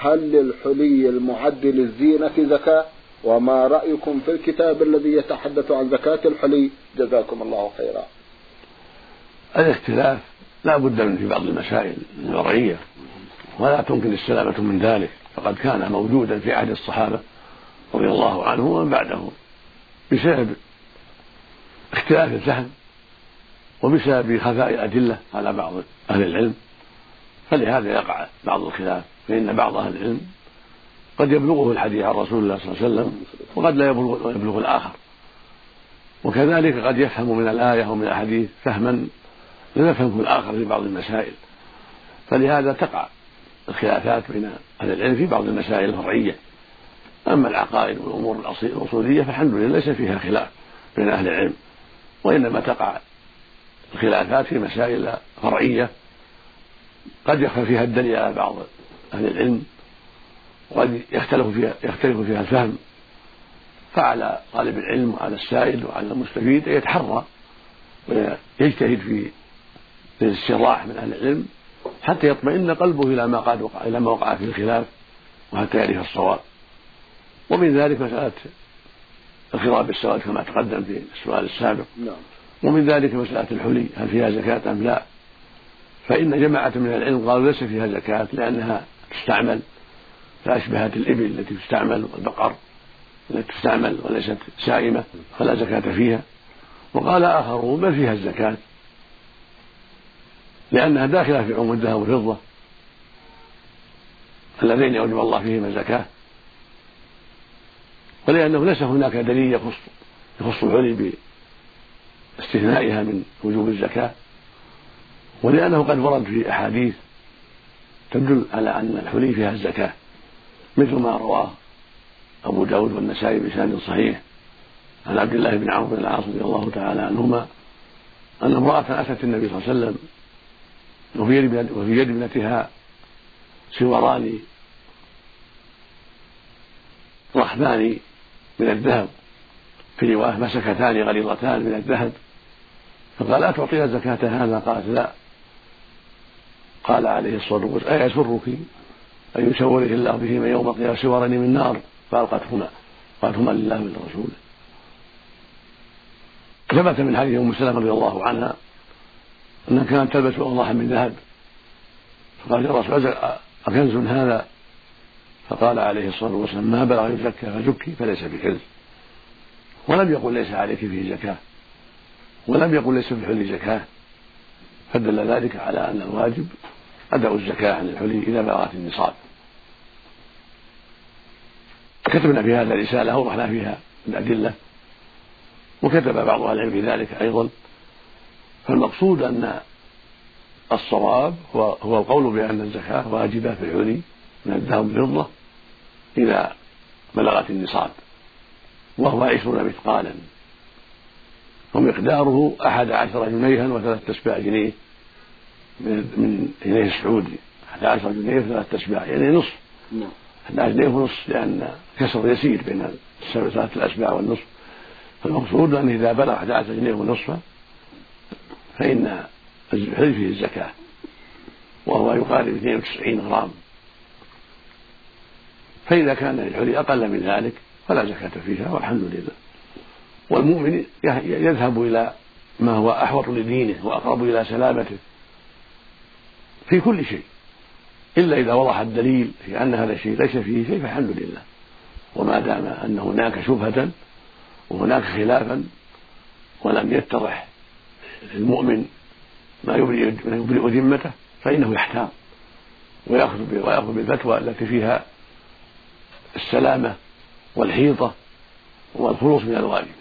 هل للحلي المعد للزينة زكاة؟ وما رأيكم في الكتاب الذي يتحدث عن زكاة الحلي؟ جزاكم الله خيرا. الاختلاف لا بد من في بعض المسائل الشرعية، ولا تمكن السلامة من ذلك، فقد كان موجودا في عهد الصحابة رضي الله عنهم ومن بعدهم بسبب اختلاف الفهم وبسبب خفاء الأدلة على بعض أهل العلم، فلهذا يقع بعض الخلاف، فإن بعض أهل العلم قد يبلغه الحديث عن رسول الله صلى الله عليه وسلم وقد لا يبلغ الآخر، وكذلك قد يفهم من الآية ومن الحديث فهما لا يفهمه الآخر في بعض المسائل، فلهذا تقع الخلافات بين أهل العلم في بعض المسائل الفرعية. أما العقائد والأمور الأصولية فالحمد لله ليس فيها خلاف بين أهل العلم، وإنما تقع الخلافات في مسائل فرعية قد يخفى فيها الدليل على بعض أهل العلم، وقد يختلف فيها الفهم، فعلى طالب العلم وعلى السائل وعلى المستفيد أن يتحرى ويجتهد في الاستيضاح من أهل العلم حتى يطمئن قلبه إلى ما وقع فيه الخلاف، وحتى يعرف الصواب. ومن ذلك مسألة الخضاب بالسواد كما تقدم في السؤال السابق، ومن ذلك مسألة الحلي هل فيها زكاة أم لا؟ فإن جماعة من العلم قالوا ليس فيها زكاة لأنها تستعمل، فأشبهت الإبل التي تستعمل والبقر التي تستعمل وليست سائمة فلا زكاة فيها. وقال آخرون بل فيها الزكاة لأنها داخلة في عموم الذهب والفضة اللذين يوجب الله فيهما الزكاة، ولأنه ليس هناك دليل يخص الحلي باستثنائها من وجوب الزكاة، ولأنه قد ورد في أحاديث تدل على أن الحلي فيها الزكاة، مثل ما رواه أبو داود والنسائي بسند صحيح عن عبد الله بن عمرو بن العاص رضي الله تعالى عنهما أن امرأة أتت النبي صلى الله عليه وسلم وفي يد ابنتها سواران رحبان من الذهب، في رواية مسكتان غليظتان من الذهب، فقال أتعطيها زكاة هذا؟ قالت لا. قال عليه الصلاة والسلام أيسرك أن يسورك الله بهما يوم القيامة سوارين من نار؟ فألقتهما لله ولرسوله. ثبت من حديث أم سلمة رضي الله عنها أنها كانت تلبس أوضاحا من ذهب، فقال يا رسول الله أكنز هذا؟ فقال عليه الصلاة والسلام ما بلغ يزكى فزكي فليس بكنز. ولم يقل ليس عليك فيه زكاة، ولم يقل ليس في الحلي زكاة، فدل ذلك على أن الواجب أداء الزكاة عن الحلي إذا بلغت النصاب. كتبنا في هذا رسالة أوضحنا فيها الأدلة، وكتب بعض أهل العلم في ذلك أيضا. فالمقصود أن الصواب هو القول بأن الزكاة واجبة في الحلي من الذهب والفضة إذا بلغت النصاب، وهو 20 مثقالا، ومقداره 11 جنيها و3 أسباع جنيه من جنيه السعودي، 11 جنيه و3 أسباع يعني نصف، 11 جنيه ونصف، لأن كسر يسير بين 3 أسباع والنصف. فالمقصود أن إذا بلغ 11 جنيه ونصفا فإن الحلي فيه الزكاة، وهو يقارب 92 غرام. فإذا كان الحلي أقل من ذلك فلا زكاة فيها والحمد لله. والمؤمن يذهب إلى ما هو أحوط لدينه وأقرب إلى سلامته في كل شيء، إلا إذا وضح الدليل في أن هذا الشيء ليس فيه شيء فالحمد لله. وما دام أن هناك شبهة وهناك خلافا ولم يتضح المؤمن ما يبرئ ذمته فإنه يحتاط ويأخذ بالفتوى التي فيها السلامة والحيطة والخلوص من الواجب.